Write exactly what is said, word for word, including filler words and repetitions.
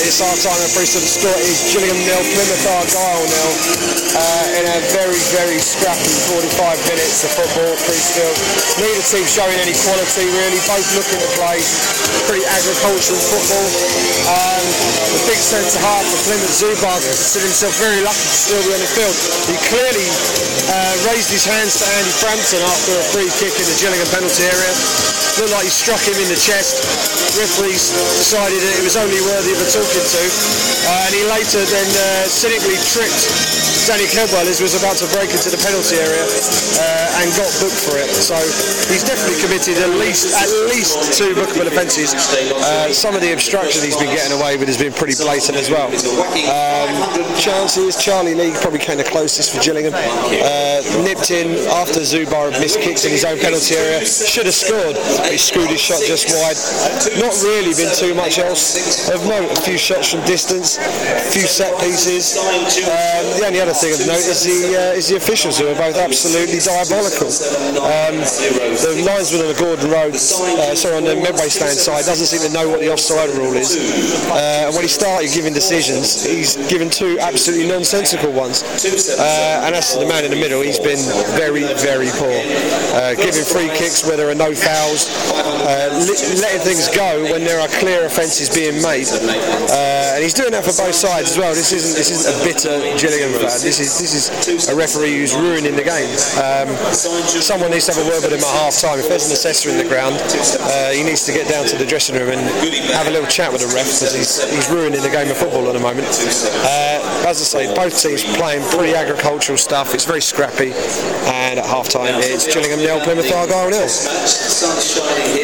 It's our time at Bristol. The score is Gillingham nil, Plymouth Argyle nil. Uh, in a very, very scrappy forty-five minutes of football at Bristol. Neither team showing any quality really. Both looking to play pretty agricultural football. Um, the big centre half for Plymouth, Zubar, considered himself very lucky to still be on the field. He clearly uh, raised his hands to Andy Frampton after a free kick in the Gillingham penalty area. Looked like he struck him in the chest. Referees decided that it was only worthy of a talking to, uh, and he later then uh, cynically tripped Danny Kedwell as was about to break into the penalty area uh, and got booked for it. So he's definitely committed at least at least two bookable offences. Uh, some of the obstruction he's been getting away with has been pretty blatant as well. Um, chances, Charlie Lee probably came the closest for Gillingham. Uh, nipped in after Zubar had missed kicks in his own penalty area. Should have scored, but he screwed his shot just wide. Not really been too much else of note. A few shots from distance, a few set pieces. Um, the only other thing of note is the uh, is the officials, who are both absolutely diabolical. Um, the linesman on the Gordon Road, uh, sorry, on the Medway stand side, doesn't seem to know what the offside rule is. Uh, and when he started giving decisions, he's given two absolutely nonsensical ones. Uh, and as to the man in the middle, he's been very, very poor. Uh, giving free kicks where there are no fouls, uh, letting things go when there are clear offences being made. Uh, and he's doing that for both sides as well. This isn't this isn't a bitter Gillingham fan. This is this is a referee who's ruining the game. Um, someone needs to have a word with him at half time. If there's an assessor in the ground, uh, he needs to get down to the dressing room and have a little chat with the ref, because he's, he's ruining the game of football at the moment. Uh, as I say, both teams playing pretty agricultural stuff. It's very scrappy, and at half time it's Gillingham nil, Plymouth Argyle nil.